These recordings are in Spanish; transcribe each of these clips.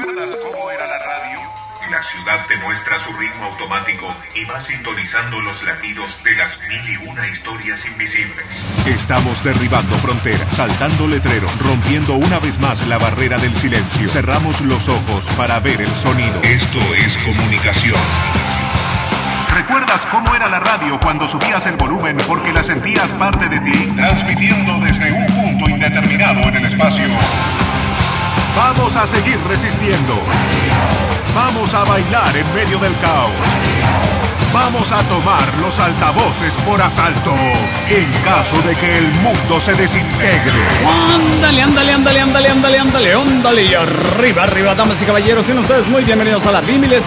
¿Recuerdas cómo era la radio? La ciudad te muestra su ritmo automático y va sintonizando los latidos de las 1001 historias invisibles. Estamos derribando fronteras, saltando letreros, rompiendo una vez más la barrera del silencio. Cerramos los ojos para ver el sonido. Esto es comunicación. ¿Recuerdas cómo era la radio cuando subías el volumen porque la sentías parte de ti? Transmitiendo desde un punto indeterminado en el espacio. Vamos a seguir resistiendo. Vamos a bailar en medio del caos. Vamos a tomar los altavoces por asalto en caso de que el mundo se desintegre. Ándale, ándale, ándale, ándale, ándale, ándale, ándale. Y arriba, arriba, damas y caballeros. Sean ustedes muy bienvenidos a la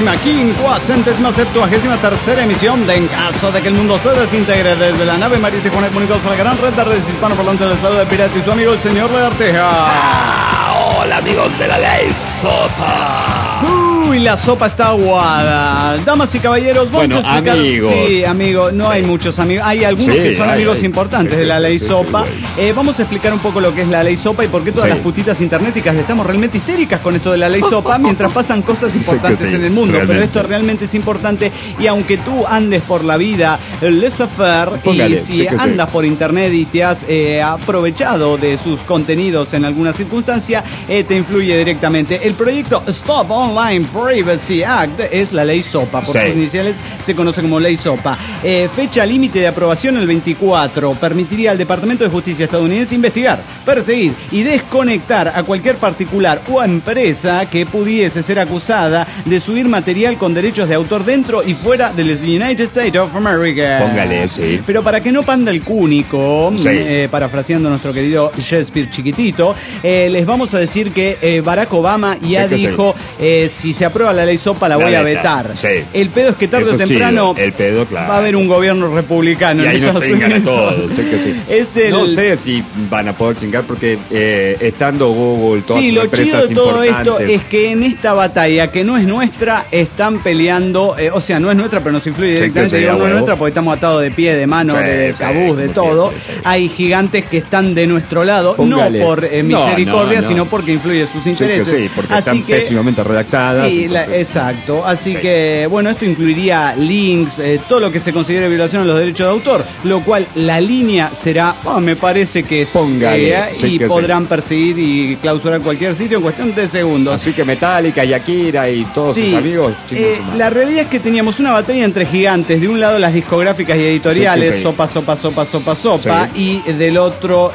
1573ª emisión de En caso de que el mundo se desintegre, desde la nave María Tijuana, comunicados a la gran red de redes hispanoparlantes del estado de Pirata y su amigo el señor Le Arteja. Hola amigos de la ley Sopa. Uy, la sopa está aguada. Damas y caballeros, vamos a explicar. Amigos. Sí, amigo, no hay muchos amigos. Hay algunos que son amigos importantes de la ley Sopa. Vamos a explicar un poco lo que es la ley Sopa y por qué todas las putitas internéticas estamos realmente histéricas con esto de la ley Sopa mientras pasan cosas importantes en el mundo. Realmente. Pero esto realmente es importante y aunque tú andes por la vida laissez-faire y si andas por internet y te has aprovechado de sus contenidos en alguna circunstancia, te influye directamente. El proyecto Stop Online Privacy Act es la ley Sopa, por sus iniciales se conoce como ley Sopa. Fecha límite de aprobación el 24. Permitiría al Departamento de Justicia estadounidense investigar, perseguir y desconectar a cualquier particular o empresa que pudiese ser acusada de subir material con derechos de autor dentro y fuera de los United States of America. Póngale, sí. Pero para que no panda el cúnico, parafraseando a nuestro querido Shakespeare chiquitito, les vamos a decir que Barack Obama ya dijo, si se aprueba la ley Sopa la voy a vetar. El pedo es que tarde o temprano va a haber un gobierno republicano y ahí en nos Estados Unidos. a todos. No sé si van a poder chingar porque estando Google, todas las empresas importantes. Sí, lo chido de todo esto es que en esta batalla que no es nuestra, están peleando, o sea, no es nuestra, pero nos influye directamente. Digo, no es nuestra porque estamos atados de pie, de mano, de tabús, de todo. Hay gigantes que están de nuestro lado, no por misericordia, sino porque influye sus intereses. Porque están pésimamente redactadas. Exacto. Así que, bueno, esto incluiría links, todo lo que se considere violación a los derechos de autor, lo cual la línea será, me parece que es y podrán perseguir y clausurar cualquier sitio en cuestión de segundos. Así que Metallica y Akira y todos sus amigos. La realidad es que teníamos una batalla entre gigantes, de un lado las discográficas y editoriales, Sopa, y del otro,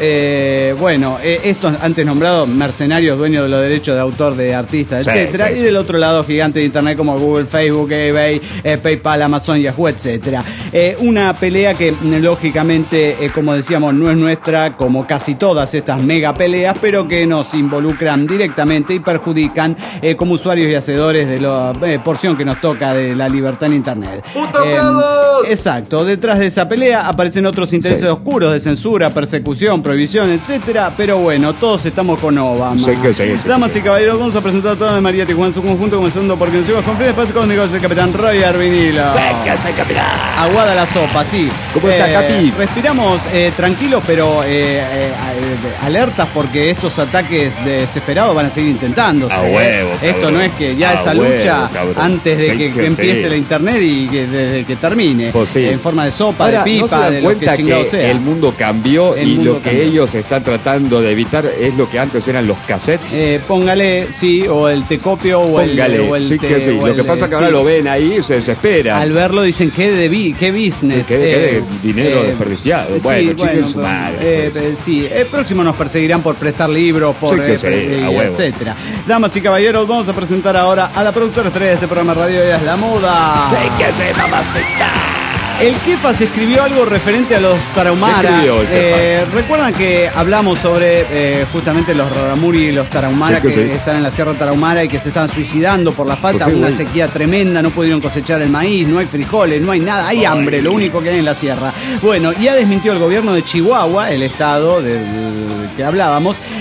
estos antes nombrados mercenarios dueños de los derechos de autor de artistas, etcétera, y del otro lado gigantes de internet como Google, Facebook, eBay, PayPal, Amazon, Yahoo, etcétera. Una pelea que lógicamente, como decíamos, no es nuestra, como casi todas estas mega peleas, pero que nos involucran directamente y perjudican como usuarios y hacedores de la porción que nos toca de la libertad en internet. Exacto, detrás de esa pelea aparecen otros intereses oscuros de censura, persecución, prohibición, etcétera, pero bueno, todos estamos con Obama. Damas y caballeros, vamos a presentar a toda la María Tijuana en su conjunto, comenzando por quien nos confía espacio cósmico es el capitán Roy Arvinilo. Capitán. Aguada la sopa, sí. ¿Cómo está, Capi? Respiramos tranquilos, pero alertas porque estos ataques desesperados van a seguir intentándose. A huevo, Esto no es que ya esa lucha antes de que empiece la internet y que desde que termine. En forma de sopa, ahora, de pipa, ¿no de lo que chingado sea? El mundo cambió y lo que ellos están tratando de evitar es lo que antes eran los cassettes. Póngale, o el te copio o el lo que pasa es que ahora lo ven ahí y se desesperan. Al verlo dicen qué business. Qué dinero desperdiciado. Bueno, su madre. Próximo nos perseguirán por prestar libros, por etcétera. Damas y caballeros, vamos a presentar ahora a la productora estrella de este programa de radio, ella es La Moda. Mamacita. El Kefas escribió algo referente a los Tarahumara. ¿Recuerdan que hablamos sobre justamente los Raramuri y los Tarahumara que están en la Sierra Tarahumara y que se estaban suicidando por la falta de una sequía tremenda? No pudieron cosechar el maíz, no hay frijoles, no hay nada, hay hambre, lo único que hay en la sierra. Bueno, ya desmintió el gobierno de Chihuahua, el estado del que hablábamos,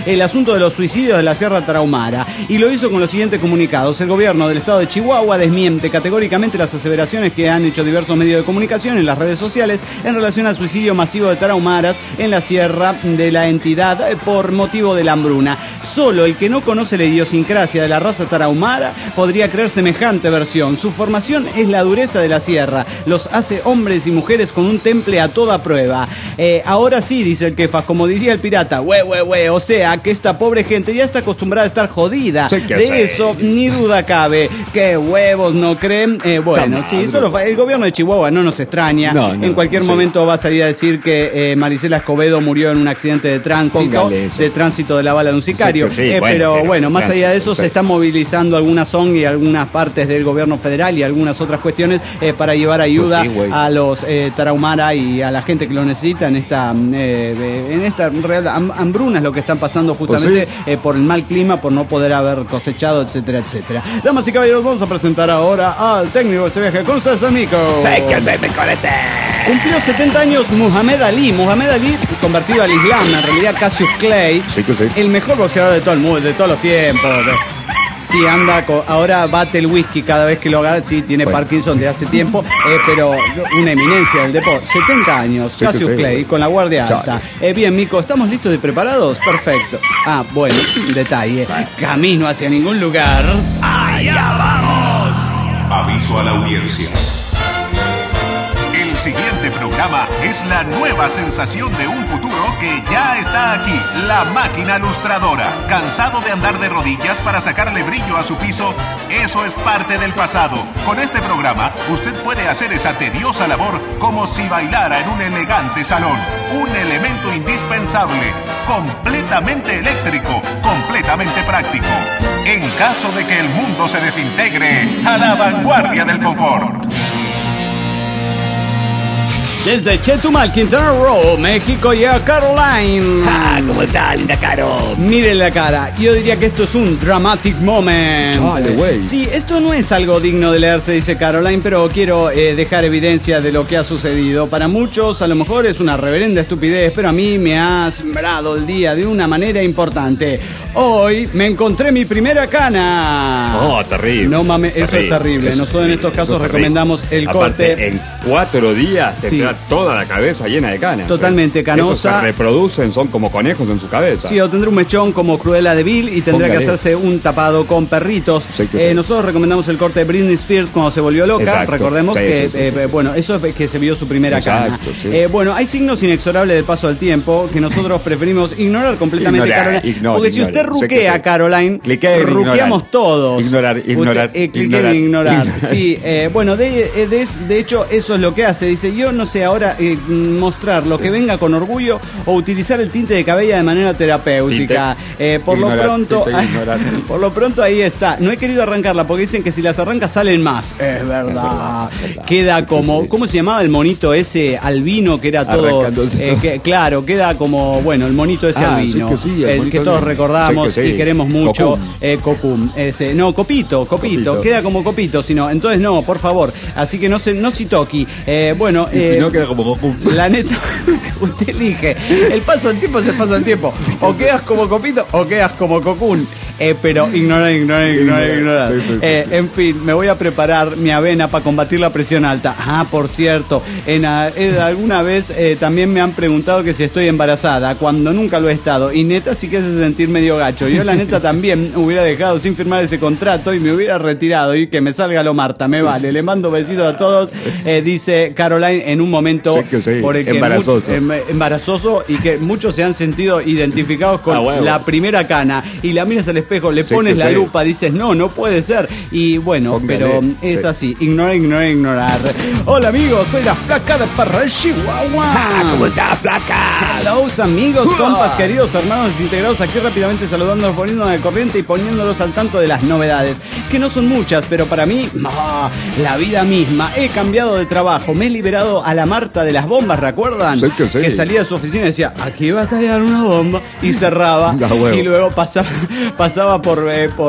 el asunto de los suicidios de la Sierra Tarahumara. Y lo hizo con los siguientes comunicados. El gobierno del estado de Chihuahua desmiente categóricamente las aseveraciones que han hecho diversos medios de comunicación en las redes sociales en relación al suicidio masivo de tarahumaras en la sierra de la entidad por motivo de la hambruna. Solo el que no conoce la idiosincrasia de la raza tarahumara podría creer semejante versión. Su formación es la dureza de la sierra. Los hace hombres y mujeres con un temple a toda prueba. Ahora sí, dice el Kefas, como diría el pirata, o sea, que esta pobre gente ya está acostumbrada a estar jodida. Sí, de eso ni duda cabe. ¿Qué huevos no creen? Bueno, sí, solo el gobierno de Chihuahua no nos extraña. En cualquier momento va a salir a decir que Marisela Escobedo murió en un accidente de tránsito de la bala de un sicario. Pero bueno, más allá de eso, se están movilizando algunas ONG y algunas partes del gobierno federal y algunas otras cuestiones para llevar ayuda a los tarahumara y a la gente que lo necesita en esta real hambruna, es lo que están pasando justamente por el mal clima, por no poder haber cosechado, etcétera, etcétera. Damas y caballeros, vamos a presentar ahora al técnico de este viaje con ustedes, amigo. Cumplió 70 años Muhammad Ali. Muhammad Ali, convertido al Islam, en realidad Cassius Clay, el mejor boxeador de todo el mundo, de todos los tiempos. Sí, anda, ahora bate el whisky cada vez que lo haga. Sí, tiene Parkinson de hace tiempo, pero una eminencia del deporte. 70 años, Cassius Clay, con la guardia alta. Bien, Mico, ¿estamos listos y preparados? Perfecto. Bueno, un detalle. Camino hacia ningún lugar. ¡Allá vamos! Aviso a la audiencia. El siguiente programa es la nueva sensación de un futuro que ya está aquí. La máquina lustradora. ¿Cansado de andar de rodillas para sacarle brillo a su piso? Eso es parte del pasado. Con este programa, usted puede hacer esa tediosa labor como si bailara en un elegante salón. Un elemento indispensable, completamente eléctrico, completamente práctico. En caso de que el mundo se desintegre, a la vanguardia del confort. Desde Chetumal, Quintana Roo, México, llega Caroline. ¿Cómo está, linda Caro? Mire la cara. Yo diría que esto es un dramatic moment. Sí, esto no es algo digno de leerse, dice Caroline, pero quiero dejar evidencia de lo que ha sucedido. Para muchos, a lo mejor es una reverenda estupidez, pero a mí me ha sembrado el día de una manera importante. Hoy me encontré mi primera cana. Terrible. No mames, eso es terrible. Nosotros en estos casos recomendamos el corte. Aparte, en 4 días te queda toda la cabeza llena de canas. Totalmente canosa. Esos se reproducen, son como conejos en su cabeza. Sí, o tendrá un mechón como Cruella de Vil y tendrá que hacerse un tapado con perritos. Nosotros recomendamos el corte de Britney Spears cuando se volvió loca. Exacto. Recordemos bueno, eso es que se vio su primera cana. Bueno, hay signos inexorables del paso del tiempo que nosotros preferimos ignorar completamente, Caroline. Porque si usted ruquea, Caroline, ruqueamos todos. Ignorar. Clique en ignorar. Sí, bueno, de hecho, eso es lo que hace. Dice, yo no sé ahora mostrar lo que venga con orgullo o utilizar el tinte de cabella de manera terapéutica. Por lo pronto ahí está. No he querido arrancarla porque dicen que si las arrancas salen más. Es verdad. Queda como, ¿cómo se llamaba el monito ese albino que era todo? Claro, queda como, bueno, el monito ese albino. El que todos recordamos y queremos mucho. Cocum. No, Copito. Queda como Copito, sino, entonces no, por favor. Así que no Sitoki. Bueno, si no queda como Goku. La neta, usted elige. El paso del tiempo es el paso del tiempo. O quedas como Copito o quedas como Cocoon. Pero ignorar. En fin, me voy a preparar mi avena para combatir la presión alta. Por cierto, alguna vez también me han preguntado que si estoy embarazada, cuando nunca lo he estado. Y neta sí que hace sentir medio gacho. Yo la neta también hubiera dejado sin firmar ese contrato y me hubiera retirado y que me salga lo Marta, me vale. Le mando besitos a todos, dice Caroline en un momento por el que embarazoso y que muchos se han sentido identificados con la primera cana y la miras al espejo, le pones la lupa, dices no puede ser y bueno, pero es así, ignorar. Hola amigos, soy la flaca de Parral, Chihuahua. ¿Cómo está, flaca? Hello amigos, compas, queridos hermanos desintegrados, aquí rápidamente saludándolos, poniéndonos al corriente y poniéndolos al tanto de las novedades, que no son muchas, pero para mí, la vida misma. He cambiado de trabajo, me he liberado a la Marta de las bombas, ¿recuerdan? Sí que sí. Que salía de su oficina y decía, aquí va a tallar una bomba, y cerraba, y luego pasaba por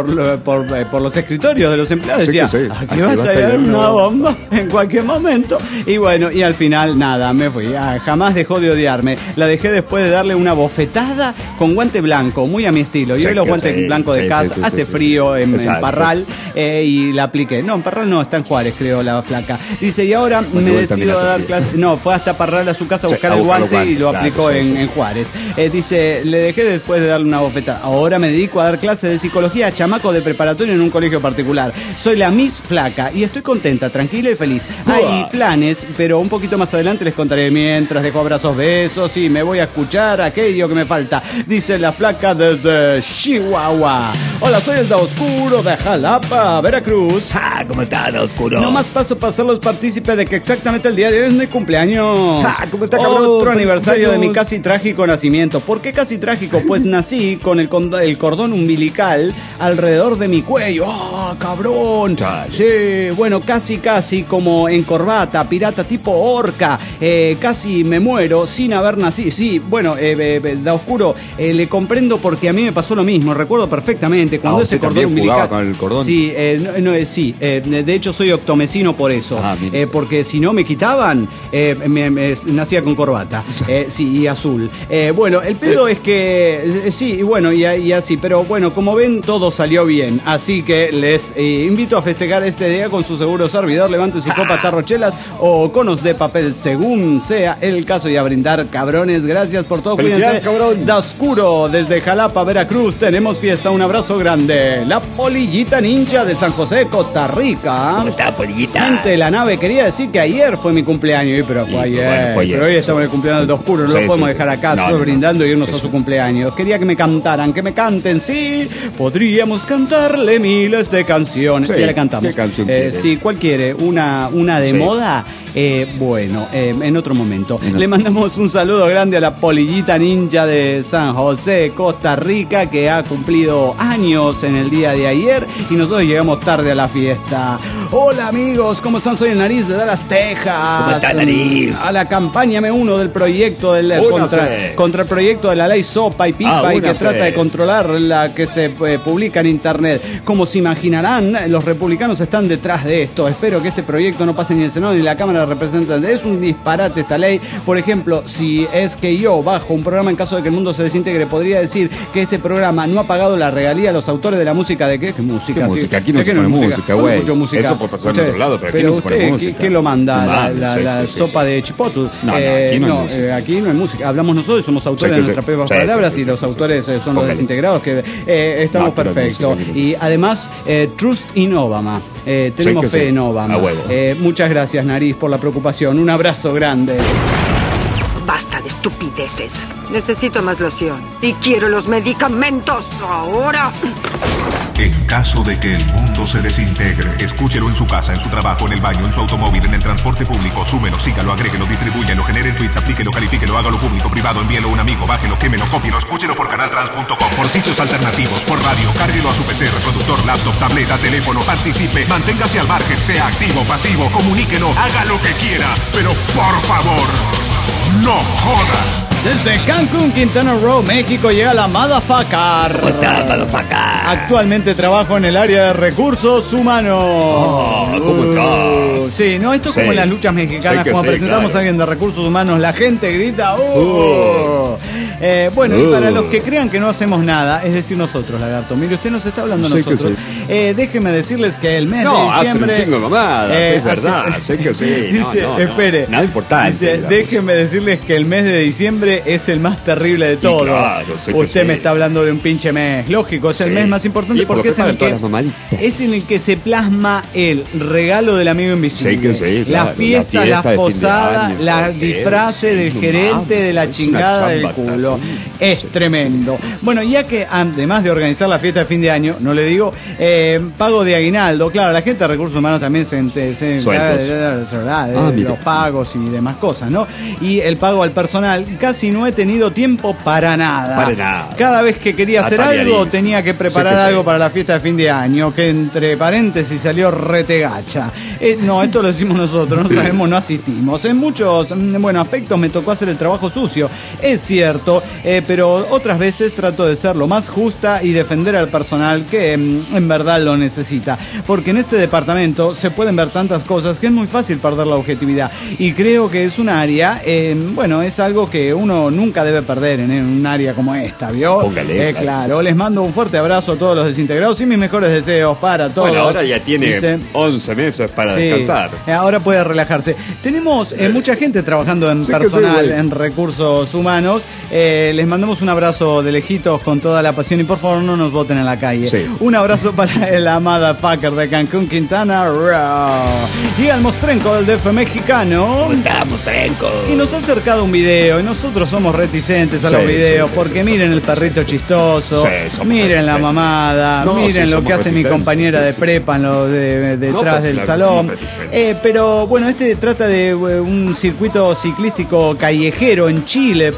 los escritorios de los empleados, y decía, aquí va a tallar una bomba en cualquier momento. Y bueno, y al final, nada, me fui. Jamás dejó de odiarme. La dejé después de darle una bofetada con guante blanco, muy a mi estilo. Y hoy los guantes blancos de casa, hace frío en Parral, y la apliqué. No, en Parral no, está en Juárez, creo, la flaca. Dice, y ahora me decido a dar clases. No, fue hasta Parral a su casa a buscar el guante y lo aplicó en Juárez. Dice, le dejé después de darle una bofetada. Ahora me dedico a dar clases de psicología a chamacos de preparatorio en un colegio particular. Soy la Miss Flaca y estoy contenta, tranquila y feliz. Hay planes, pero un poquito más adelante les contaré. Mientras dejo abrazos, besos y me voy a escuchar aquello que me falta. Dice la Flaca desde Chihuahua. Hola, soy el Da Oscuro de Jalapa, Veracruz. ¿Cómo está, Da Oscuro? Nomás paso para hacerlos partícipes de que exactamente el día de hoy es mi cumpleaños. ¿Cómo está, cabrón? Otro aniversario de mi casi trágico nacimiento. ¿Por qué casi trágico? Pues nací con el cordón umbilical alrededor de mi cuello. ¡Ah, cabrón! Chale. Sí, bueno, casi como en corbata, pirata tipo orca. Casi me muero sin haber nacido. Sí, bueno, Da Oscuro, le comprendo porque a mí me pasó lo mismo. Recuerdo perfectamente cuando ese cordón umbilical. Con el cordón. Sí, de hecho soy octomecino por eso. Porque si no me quitaban, nacía con corbata. Sí, y azul. Bueno, el pedo es que sí, y bueno, y así, pero bueno, como ven, todo salió bien. Así que les invito a festejar este día con su seguro servidor. Levanten su copa, tarrochelas o conos de papel, según sea el caso, y a brindar, cabrones. Gracias por todo. Cuídense. Cabrón. Da Oscuro desde Jalapa, Veracruz. Tenemos fiesta. Un abrazo grande. La Polillita Ninja de San José, Costa Rica. ¿Cómo está, Polillita? Gente de la nave, quería decir que ayer fue mi cumpleaños, pero fue ayer. Pero hoy estamos en el cumpleaños del Da Oscuro, no lo podemos dejar acá solo brindando y irnos a su cumpleaños. Quería que me cantaran, que me canten, sí. Podríamos cantarle miles de canciones. Ya le cantamos. ¿Qué canción quiere? Sí, ¿cuál quiere? ¿Una de moda? Bueno, en otro momento. Le mandamos un saludo grande a la Polillita Ninja de San José, Costa Rica, que ha cumplido años en el día de ayer y nosotros llegamos tarde a la fiesta. Hola amigos, ¿cómo están? Soy el Nariz de Dallas, Texas. ¿Cómo está, Nariz? A la campaña M1 del proyecto contra el proyecto de la ley Sopa y Pipa y que trata de controlar la que se publica en internet. Como se imaginarán, los republicanos están detrás de esto. Espero que este proyecto no pase ni el Senado ni la Cámara de Representantes. Es un disparate esta ley. Por ejemplo, si es que yo bajo un programa en caso de que el mundo se desintegre, podría decir que este programa no ha pagado la regalía a los autores de la música. ¿De qué? ¿Qué música? ¿Qué música? Aquí no se pone música, güey. Eso por pasar en otro lado, pero aquí no se pone música. ¿Qué lo manda? La sopa de Chipotle. No, aquí no hay música. Aquí no hay música. Hablamos nosotros, somos autores de nuestras propias palabras y los autores son los desintegrados, que estamos perfectos. Y además, Trust in Obama. Tenemos fe en Obama. Muchas gracias, Nariz, por la preocupación. Un abrazo grande. Basta de estupideces. Necesito más loción. Y quiero los medicamentos ahora. En caso de que el mundo se desintegre, escúchelo en su casa, en su trabajo, en el baño, en su automóvil, en el transporte público. Súmelo, sígalo, agréguelo, distribúyelo, genere tweets, aplíquelo, califíquelo, hágalo público, privado, envíelo a un amigo, bájelo, quémelo, cópielo, escúchelo por canaltrans.com, por sitios alternativos, por radio, cárguelo a su PC, reproductor, laptop, tableta, teléfono, participe, manténgase al margen, sea activo, pasivo, comuníquelo, haga lo que quiera, pero por favor, no joda. Desde Cancún, Quintana Roo, México, llega la Motherfucker. ¿Cómo está, Motherfucker? Actualmente trabajo en el área de recursos humanos. ¿Cómo está? Sí, no, esto es como en las luchas mexicanas, cuando presentamos a alguien de recursos humanos, la gente grita. Bueno, y para los que crean que no hacemos nada, es decir, nosotros, Lagarto. Mire, usted nos está hablando a nosotros. Déjeme decirles que el mes de diciembre... hacen un chingo mamadas, es verdad, sé que sí. Dice, espere. Nada importante. Dice, déjeme decirles que el mes de diciembre es el más terrible de todo. Claro, usted me está hablando de un pinche mes. Lógico, es el mes más importante porque es en el que se plasma el regalo del amigo invisible. Las fiestas, las posadas, las disfraces del gerente, de la chingada del culo. espectáculo. Es tremendo. Bueno, ya que además de organizar la fiesta de fin de año, no le digo, pago de aguinaldo. Claro, la gente de recursos humanos también se encarga de los pagos y demás cosas, ¿no? Y el pago al personal, casi no he tenido tiempo para nada. Para nada. Cada vez que quería hacer algo, tenía que preparar algo para la fiesta de fin de año, que entre paréntesis salió retegacha. No, esto lo decimos nosotros, no sabemos, no asistimos. En muchos, aspectos me tocó hacer el trabajo sucio, es cierto, pero otras veces trato de ser lo más justa y defender al personal que en verdad lo necesita. Porque en este departamento se pueden ver tantas cosas que es muy fácil perder la objetividad. Y creo que es un área, es algo que uno nunca debe perder en un área como esta, ¿vio? Póngale. Claro, les mando un fuerte abrazo a todos los desintegrados y mis mejores deseos para todos. Bueno, ahora ya tiene 11 meses para descansar. Ahora puede relajarse. Tenemos mucha gente trabajando en personal, en recursos humanos. Les mandamos un abrazo de lejitos con toda la pasión y por favor no nos voten en la calle. Sí. Un abrazo para el amada Packer de Cancún, Quintana Roo. Y al Mostrenco del DF mexicano. ¿Cómo está, Mostrenco? Y nos ha acercado un video y nosotros somos reticentes a los videos porque miren el perrito chistoso, miren la mamada, miren lo que hace mi compañera de prepa en lo detrás del salón. Pero bueno, este trata de un circuito ciclístico callejero en Chile,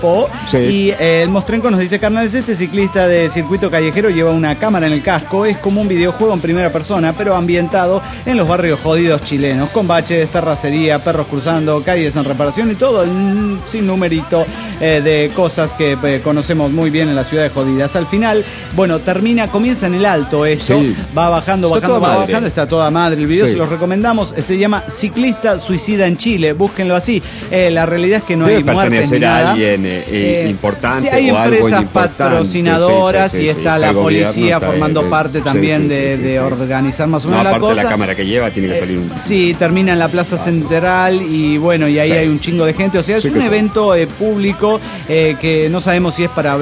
y el Mostrenco nos dice: carnales, este ciclista de circuito callejero lleva una cámara en el casco, es como un videojuego en primera persona, pero ambientado en los barrios jodidos chilenos, con baches, terracería, perros cruzando, calles en reparación y todo el sinnumerito de cosas que conocemos muy bien en las ciudades jodidas. Al final, comienza en el alto esto, va bajando, está toda madre el video, se los recomendamos, se llama Ciclista Suicida en Chile, búsquenlo así. La realidad es que no hay muertes ni nada. Alguien importante, hay o empresas algo patrocinadoras y está la policía formando parte también de organizar más o menos la cosa. La cámara que lleva tiene que salir un... Sí, termina en la Plaza Central y y ahí hay un chingo de gente, o sea, es un evento público que no sabemos si es para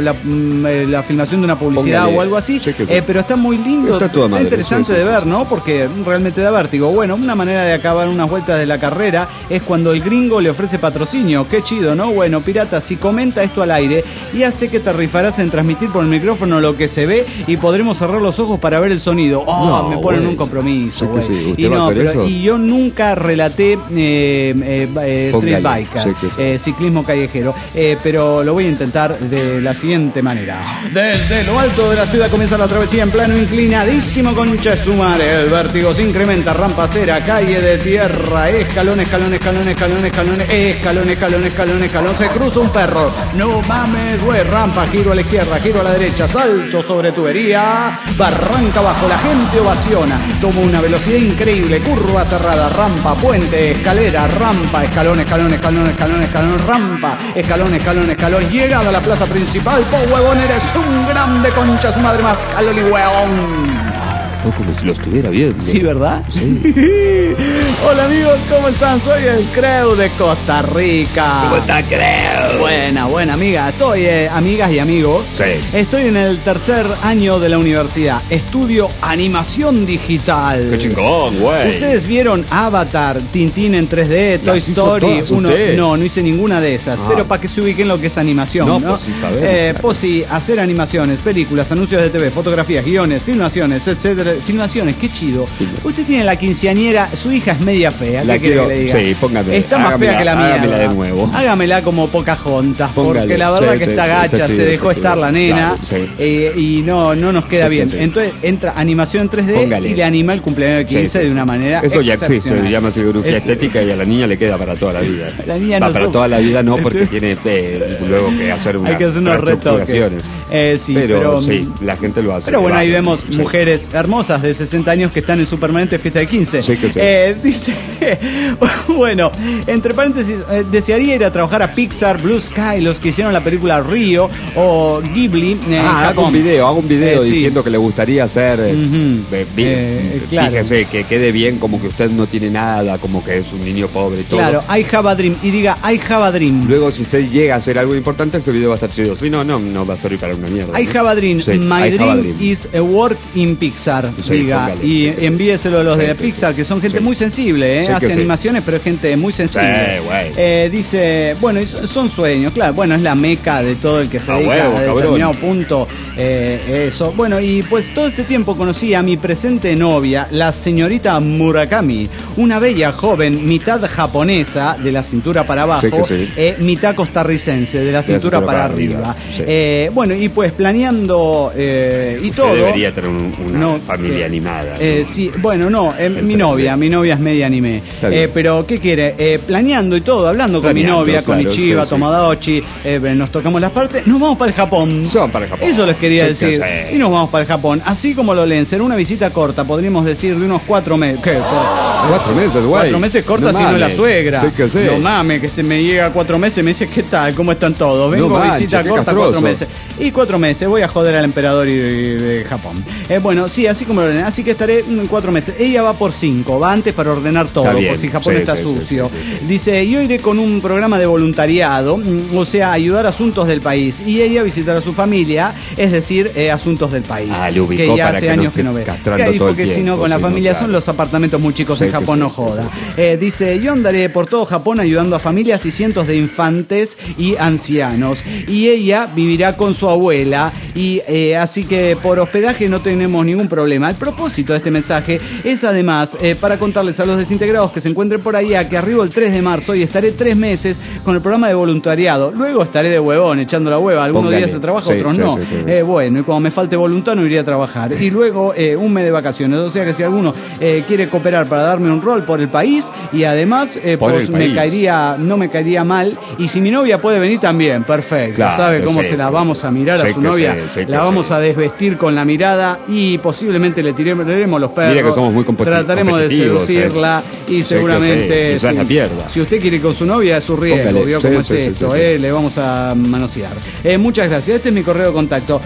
la filmación de una publicidad o algo así, pero está muy lindo, está interesante de ver, ¿no? Porque realmente da vértigo. Bueno, una manera de acabar unas vueltas de la carrera es cuando el gringo le ofrece patrocinio, qué chido, ¿no? Bueno, pirata, si comenta esto al aire y hace que te rifarás en transmitir por el micrófono lo que se ve y podremos cerrar los ojos para ver el sonido. Me ponen un compromiso, güey. Y yo nunca relaté Street Biker, ciclismo callejero, pero lo voy a intentar de la siguiente manera. Desde lo alto de la ciudad comienza la travesía en plano inclinadísimo, concha su madre. El vértigo se incrementa, rampa acera, calle de tierra, escalón, se cruza un perro, no mames, güey, rampa, giro a la izquierda, giro a la derecha, salto sobre tubería, barranca abajo, la gente ovaciona, toma una velocidad increíble, curva cerrada, rampa, puente, escalera, rampa, escalón, rampa, escalón, llegada a la plaza principal, huevón, eres un grande, concha su madre, más escalón y huevón. Fue como si lo estuviera viendo. Sí, ¿verdad? Sí. Hola amigos, ¿cómo están? Soy el Creu de Costa Rica. ¿Cómo está, Creu? Buena amiga. Estoy, amigas y amigos. Sí. Estoy en el tercer año de la universidad. Estudio animación digital. ¡Qué chingón, güey! ¿Ustedes vieron Avatar, Tintín en 3D, Toy Story 1? No hice ninguna de esas. Pero para que se ubiquen lo que es animación, ¿no? Pues sí sabemos. Pues sí, hacer animaciones, películas, anuncios de TV, fotografías, guiones, filmaciones, etcétera. Filmaciones, qué chido. Usted tiene la quinceañera, su hija es media fea. La quiero, que le diga? Sí, póngame. Está más fea que la mía. Hágamela de nuevo. Hágamela como Pocahontas, porque la verdad que está gacha, se dejó estar la nena, y no nos queda bien. Entonces entra animación en 3D y le anima el cumpleaños de 15 de una manera eso ya existe, se llama cirugía estética y a la niña le queda para toda la vida. La niña no para toda la vida no, porque tiene luego que hacer hay que hacer unos retoques. Pero sí, la gente lo hace. Pero bueno, ahí vemos mujeres hermosas de 60 años que están en su permanente fiesta de 15. Dice, bueno, entre paréntesis, desearía ir a trabajar a Pixar, Blue Sky, los que hicieron la película Río, o Ghibli. Hago un video diciendo que le gustaría hacer. Claro. Fíjese, que quede bien, como que usted no tiene nada, como que es un niño pobre y todo. Claro, I have a dream. Y diga, I have a dream. Luego, si usted llega a hacer algo importante, ese video va a estar chido. Si no va a servir para una mierda. I have a dream. My dream is a work in Pixar. Pixar, diga, y envíeselo a los de Pixar, que son gente muy sensible, hace animaciones, pero es gente muy sensible. Dice, bueno, son sueños, claro, bueno, es la meca de todo el que se dedica a determinado punto, eso. Bueno, y pues todo este tiempo conocí a mi presente novia, la señorita Murakami, una bella joven, mitad japonesa, de la cintura para abajo, mitad costarricense, de la cintura para arriba. Bueno, y pues planeando y todo. Debería tener una familia animada. Sí, bueno, no, mi novia es media anime. Pero, ¿qué quiere? Planeando y todo, hablando con mi novia, con Ichiba, Tomodachi, nos tocamos las partes, nos vamos para el Japón. Eso les quería decir. Y nos vamos para el Japón. Así como lo leen, será una visita corta, podríamos decir de unos 4 meses. ¿Qué? 4 meses, güey. 4 meses corta si no es la suegra. No mames, que se me llega 4 meses y me dice, ¿qué tal? ¿Cómo están todos? Vengo visita corta 4 meses. Y 4 meses, voy a joder al emperador de Japón. Bueno, sí, así como lo leen. Así que estaré 4 meses. Ella va por 5, va antes para ordenar todo, por si Japón está sucio. Dice, yo iré con un programa de voluntariado, o sea, ayudar asuntos del país. Y ella visitará a su familia, es decir, asuntos del país. Que ya hace años que no ve. Porque si no, con la familia son los apartamentos muy chicos en Japón, no joda. Dice, yo andaré por todo Japón ayudando a familias y cientos de infantes y ancianos. Y ella vivirá con su abuela. Y así que por hospedaje no tenemos ningún problema. El propósito de este mensaje es además para contarles a los desintegrados que se encuentren por ahí que arribo el 3 de marzo y estaré 3 meses con el programa de voluntariado. Luego estaré de huevón, echando la hueva. Algunos días se trabaja, otros no. Bueno, y cuando me falte voluntad no iría a trabajar. Y luego un mes de vacaciones. O sea que si alguno quiere cooperar para darme un rol por el país y además pues no me caería mal. Y si mi novia puede venir también, perfecto. Claro, ¿sabe cómo se la vamos a mirar a su novia? La vamos a desvestir con la mirada y posiblemente le tiraremos los perros. Mira que somos muy trataremos de seducirla y seguramente si usted quiere ir con su novia es su riesgo. ¿Vio cómo es esto? Le vamos a manosear. Muchas gracias. Este es mi correo de contacto.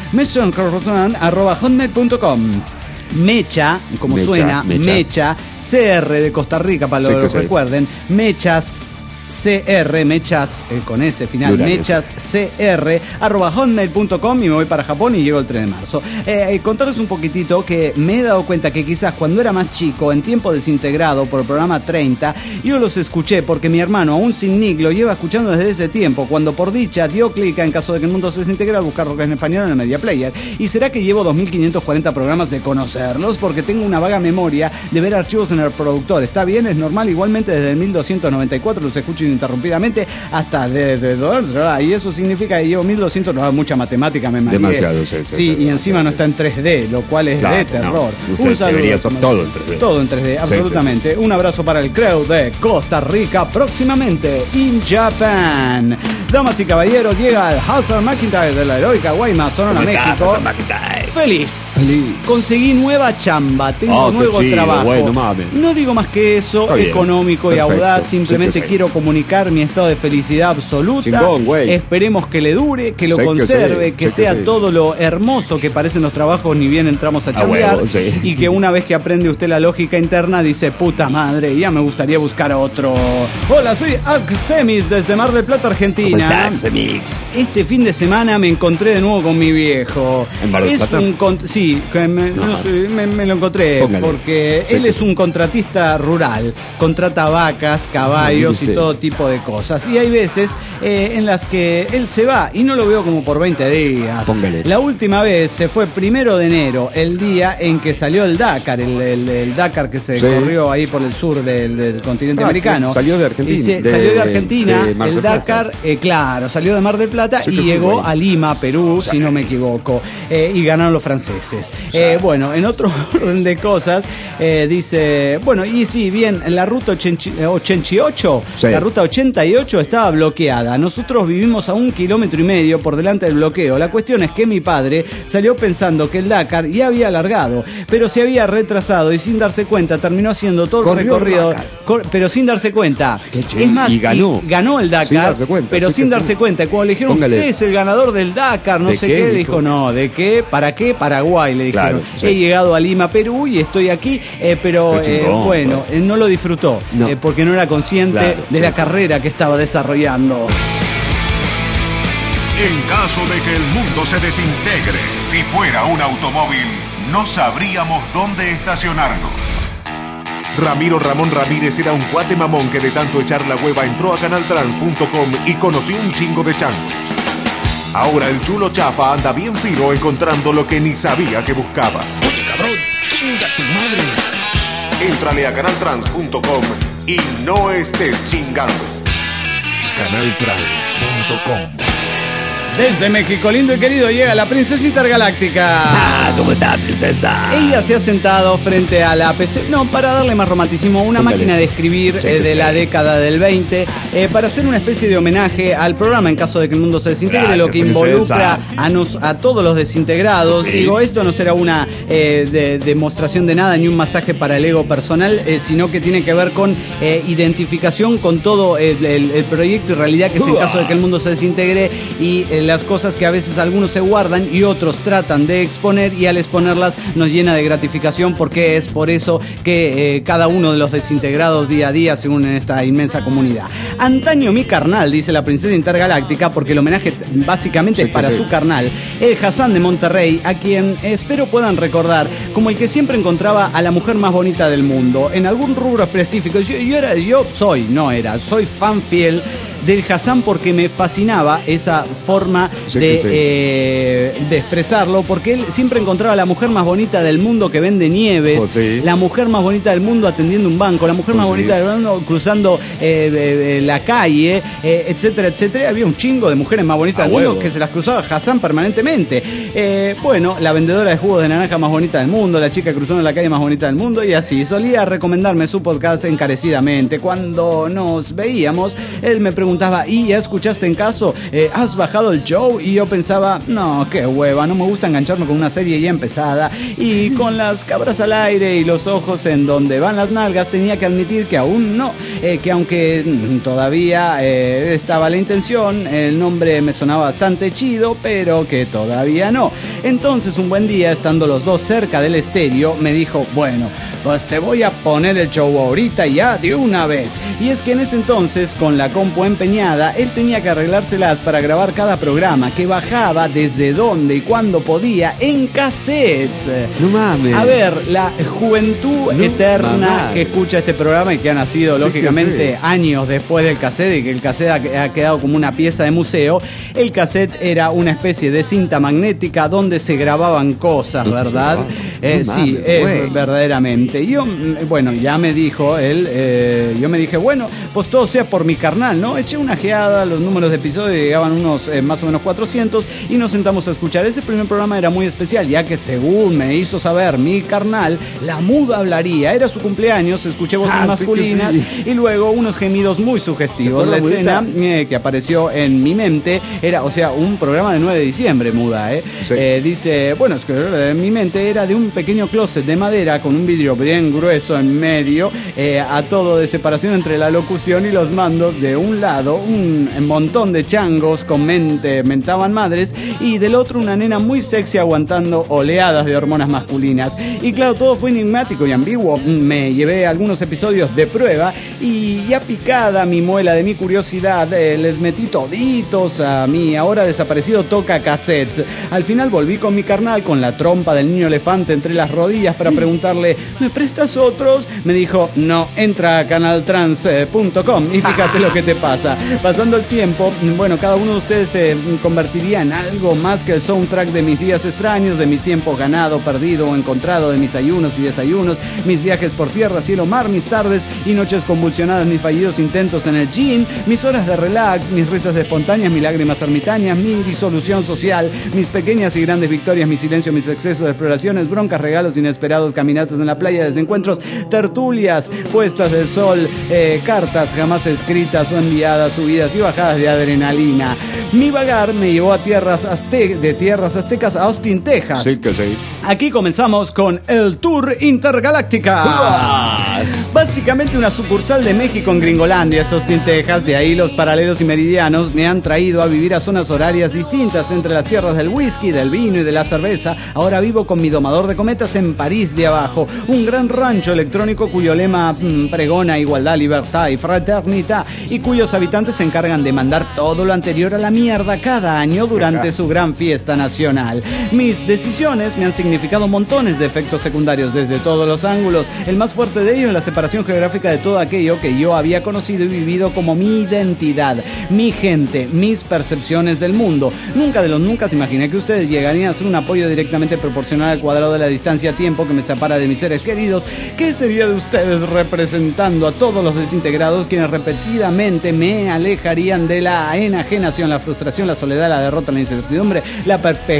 mesoncorrozan@hotmail.com. Mecha, como suena, Mecha, CR de Costa Rica, para los que recuerden, Mechas CR, mechas con ese final, mechascr@hotmail.com, y me voy para Japón y llego el 3 de marzo. Contarles un poquitito que me he dado cuenta que quizás cuando era más chico, en tiempo desintegrado por el programa 30, yo los escuché porque mi hermano, aún sin Nick, lo lleva escuchando desde ese tiempo, cuando por dicha dio clic en caso de que el mundo se desintegre al buscar rock en español en el Media Player. Y será que llevo 2540 programas de conocerlos, porque tengo una vaga memoria de ver archivos en el reproductor. Está bien, es normal, igualmente desde el 1294 los escucho ininterrumpidamente hasta desde y eso significa que llevo 1200, no, mucha matemática me mareé. Demasiado, sí, y encima no está en 3D, lo cual es de terror. Un saludo. Debería ser todo en 3D. Todo en 3D, absolutamente. Un abrazo para el crew de Costa Rica, próximamente in Japan. Damas y caballeros, llega el Hazard McIntyre de la heroica Guaymas, Sonora, México. Feliz. Conseguí nueva chamba, tengo nuevo trabajo. Bueno, mames. No digo más que eso, económico y audaz, simplemente quiero comunicar mi estado de felicidad absoluta. Chingón, esperemos que le dure, que lo conserve, que sea todo lo hermoso que parecen los trabajos ni bien entramos a chambear, y que una vez que aprende usted la lógica interna dice, puta madre, ya me gustaría buscar otro. Hola, soy Axemis desde Mar del Plata, Argentina. Este fin de semana me encontré de nuevo con mi viejo. ¿En Mar del Plata? Sí, me lo encontré. Porque él es un contratista rural, contrata vacas, caballos y todo tipo de cosas. Y hay veces en las que él se va y no lo veo como por 20 días. La última vez se fue 1 de enero, el día en que salió el Dakar, el Dakar que se corrió ahí por el sur del continente americano. Salió de Argentina. Salió de Argentina, el Dakar, claro, salió de Mar del Plata y llegó a Lima, Perú, si no me equivoco, y ganaron los franceses. Bueno, en otro orden de cosas, dice, bueno, y sí, bien, la ruta 88, la ruta 88 estaba bloqueada. Nosotros vivimos a 1,5 kilómetros por delante del bloqueo. La cuestión es que mi padre salió pensando que el Dakar ya había alargado, pero se había retrasado y sin darse cuenta terminó haciendo todo el recorrido, pero sin darse cuenta. Es más, y ganó el Dakar, pero sin darse cuenta. Cuando le dijeron, usted es el ganador del Dakar, no sé qué, dijo, no, ¿de qué? ¿Para qué? Paraguay, le dijeron. He llegado a Lima, Perú, y estoy aquí, pero bueno, no lo disfrutó, porque no era consciente de la carrera que estaba desarrollando. En caso de que el mundo se desintegre, si fuera un automóvil, no sabríamos dónde estacionarnos. Ramiro Ramón Ramírez era un cuate mamón que de tanto echar la hueva entró a canaltrans.com y conoció un chingo de changos. Ahora el chulo chafa anda bien fino encontrando lo que ni sabía que buscaba. Oye, cabrón, chinga tu madre. Éntrale a canaltrans.com y no estés chingando. Canaltrans.com. Desde México lindo y querido llega la princesa intergaláctica. ¿Cómo está, princesa? Ella se ha sentado frente a la PC, no, para darle más romanticismo, una máquina de escribir de la década del 20, para hacer una especie de homenaje al programa en caso de que el mundo se desintegre. Gracias, lo que involucra a todos los desintegrados. Sí. Digo, esto no será una demostración de nada ni un masaje para el ego personal, sino que tiene que ver con identificación con todo el proyecto y realidad que es en caso de que el mundo se desintegre y las cosas que a veces algunos se guardan y otros tratan de exponer, y al exponerlas nos llena de gratificación, porque es por eso que cada uno de los desintegrados día a día se unen en esta inmensa comunidad. Antaño mi carnal, dice la princesa intergaláctica, porque el homenaje básicamente es para su carnal, el Hassan de Monterrey, a quien espero puedan recordar como el que siempre encontraba a la mujer más bonita del mundo en algún rubro específico. Soy fan fiel del Hassan, porque me fascinaba esa forma de expresarlo, porque él siempre encontraba a la mujer más bonita del mundo que vende nieves, la mujer más bonita del mundo atendiendo un banco, la mujer más bonita del mundo cruzando la calle, etcétera, etcétera. Había un chingo de mujeres más bonitas del mundo que se las cruzaba Hassan permanentemente. Bueno, la vendedora de jugos de naranja más bonita del mundo, la chica cruzando la calle más bonita del mundo, y así. Solía recomendarme su podcast encarecidamente. Cuando nos veíamos, él me preguntaba: ¿y ya escuchaste en caso? ¿Has bajado el show? Y yo pensaba, no, qué hueva, no me gusta engancharme con una serie ya empezada. Y con las cabras al aire y los ojos en donde van las nalgas, tenía que admitir que aún no, que aunque todavía estaba la intención, el nombre me sonaba bastante chido, pero que todavía no. Entonces un buen día, estando los dos cerca del estéreo, me dijo: bueno, pues te voy a poner el show ahorita ya de una vez. Y es que en ese entonces, con la compu empeñada, él tenía que arreglárselas para grabar cada programa, que bajaba desde donde y cuando podía en cassettes. No mames. A ver, la juventud eterna que escucha este programa y que ha nacido lógicamente años después del cassette, y que el cassette ha quedado como una pieza de museo. El cassette era una especie de cinta magnética donde se grababan cosas, ¿verdad? Sí, verdaderamente. Yo, bueno, ya me dijo él, yo me dije, bueno, pues todo sea por mi carnal, ¿no? Eché una geada, los números de episodios llegaban unos más o menos 400, y nos sentamos a escuchar. Ese primer programa era muy especial, ya que, según me hizo saber mi carnal, la muda hablaría. Era su cumpleaños, escuché voces masculinas y luego unos gemidos muy sugestivos. La escena que apareció en mi mente era, o sea, un programa de 9 de diciembre, muda, dice, bueno, es que en mi mente era de un pequeño closet de madera con un vidrio bien grueso en medio, a todo de separación entre la locución y los mandos. De un lado, un montón de changos con mentaban madres, y del otro una nena muy sexy aguantando oleadas de hormonas masculinas. Y claro, todo fue enigmático y ambiguo. Me llevé algunos episodios de prueba, y ya picada mi muela de mi curiosidad, les metí toditos a mi ahora desaparecido toca cassettes. Al final volví con mi carnal con la trompa del niño elefante entre las rodillas para preguntarle: ¿me prestas otros? Me dijo: no, entra a canaltrans.com y fíjate lo que te pasa. Pasando el tiempo, bueno, cada uno de ustedes se convertiría en algo más que el soundtrack de mis días extraños, de mi tiempo ganado, perdido o encontrado, de mis ayunos y desayunos, mis viajes por tierra, cielo, mar, mis tardes y noches convulsionadas, mis fallidos intentos en el gym, mis horas de relax, mis risas espontáneas, mis lágrimas ermitañas, mi disolución social, mis pequeñas y grandes victorias, mi silencio, mis excesos de exploraciones, broncas, regalos inesperados, caminatas en la playa, desencuentros, tertulias, puestas del sol, cartas jamás escritas o enviadas, subidas y bajadas de adrenalina. Mi vagar me llevó a de tierras aztecas a Austin, Texas. Sí que sí. Aquí comenzamos con el Tour Intergaláctica. Básicamente una sucursal de México en Gringolandia, Austin, Texas. De ahí los paralelos y meridianos me han traído a vivir a zonas horarias distintas entre las tierras del whisky, del vino y de la cerveza. Ahora vivo con mi domador de cometas en París de abajo, un gran rancho electrónico cuyo lema pregona igualdad, libertad y fraternidad, y cuyos habitantes se encargan de mandar todo lo anterior a la mierda cada año durante su gran fiesta nacional. Mis decisiones me han significado montones de efectos secundarios desde todos los ángulos. El más fuerte de ellos es la separación geográfica de todo aquello que yo había conocido y vivido como mi identidad, mi gente, mis percepciones del mundo. Nunca de los nunca imaginé que ustedes llegarían a ser un apoyo directamente proporcional al cuadrado de la distancia-tiempo que me separa de mis seres queridos. ¿Qué sería de ustedes representando a todos los desintegrados quienes repetidamente me alejarían de la enajenación, la frustración, la soledad, la derrota, la incertidumbre, la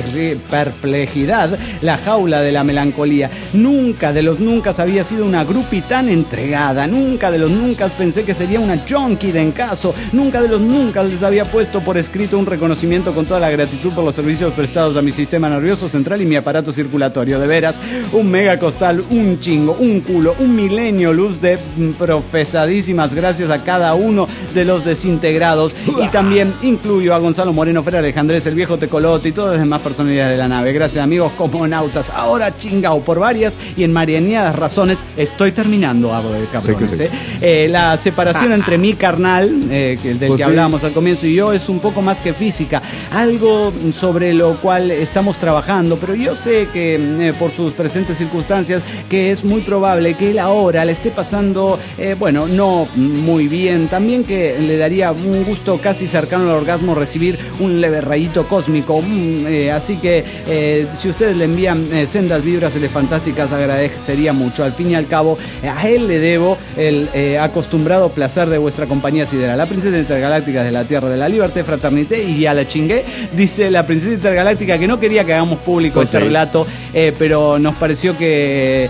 perplejidad, la jaula de la melancolía? Nunca de los nunca había sido una grupi tan entregada. Nunca de los nunca pensé que sería una junkie de encaso. Nunca de los nunca les había puesto por escrito un reconocimiento con toda la gratitud por los servicios prestados a mi sistema nervioso central y mi aparato circulatorio. De veras, un mega costal, un chingo, un culo, un milenio luz de profesadísimas gracias a cada uno de los desintegrados. Y también incluyo a Gonzalo Moreno, Fer Alejandrés, el viejo Tecolote y todas las demás personalidades de la nave. Gracias, amigos cosmonautas. Ahora chingao, por varias y enmarañadas razones estoy terminando, hago de cabrones. Sí. La separación entre mi carnal, del que hablábamos al comienzo, y yo es un poco más que física, algo sobre lo cual estamos trabajando, pero yo sé que por sus presentes circunstancias que es muy probable que él ahora le esté pasando, no muy bien, también que le daría un gusto casi cercano al orgasmo recibir un leve rayito cósmico, así que si ustedes le envían sendas vibras elefantásticas agradecería mucho. Al fin y al cabo, a él le debo el acostumbrado placer de vuestra compañía sideral. La princesa intergaláctica de la Tierra de la Libertad, Fraternité y a la chingué, dice la princesa intergaláctica que no quería que hagamos público este relato, pero nos pareció que